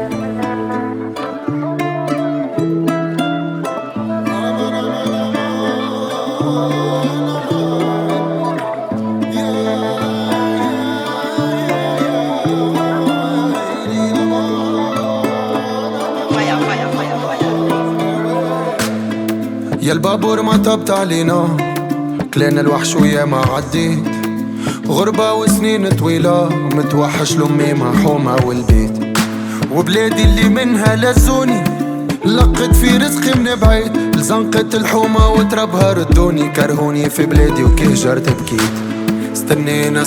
يا البابور ما طبت علينا، كلينا الوحش ويا ما عديت، غربة وسنين طويلة متوحش لأمي مرحومة والبيت، وبلادي اللي منها لزوني لقيت في رزقي من بعيد، لزنقة الحومة وتربها ردوني، كرهوني في بلادي وكهجرت بكيت. استنينا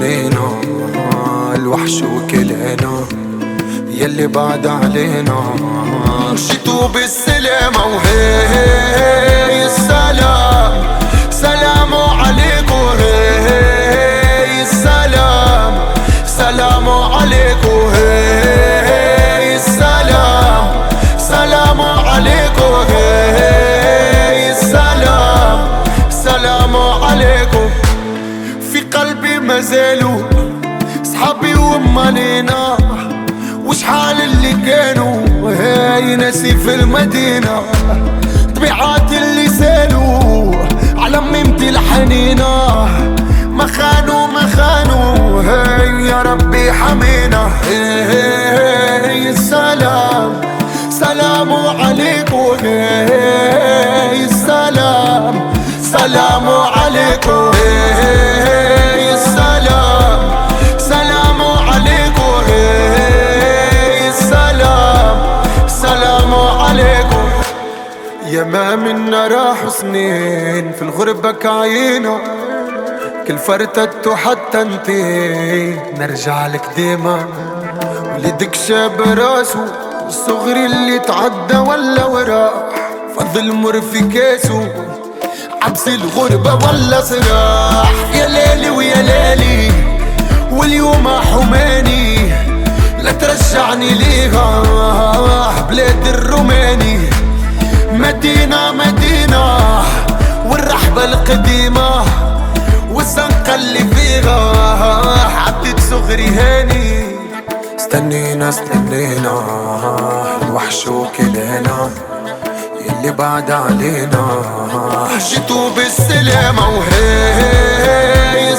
الوحش وكلنا يلي بعد علينا، مشيتو بالسلامة وهي السلام، سلام عليكم هي السلام، سلام عليكم هي السلام، سلام عليكم هي السلام، سلام عليكم. في قلبي مازالوا صحابي ومالينا، وشحال اللي كانوا هاي ناسي في المدينة، طبيعات اللي سالوا على ميمتي الحنينة، ما خانوا هاي يا ربي حمينا، هاي السلام، سلام عليكم هاي السلام، سلام عليكم هاي السلام، سلام عليكم هاي السلام، سلام عليكم. يا ما منا راحوا سنين في الغربة كعينا، كل فرتت حتى انتي نرجع لك ديما، ولدك شاب راسه الصغري اللي تعدى ولا وراح، فضل مر في كاسه عبس الغربة ولا صراح. يا ليلي ويا ليلي واليوم حماني، لا ترجعني ليها بلاد الروماني، مدينة والرحبة القديمة والزنقة اللي فيها عدت صغري هاني. استنينا الوحش وكلنا يلي بعد علينا، جيتوا بالسلامة وهي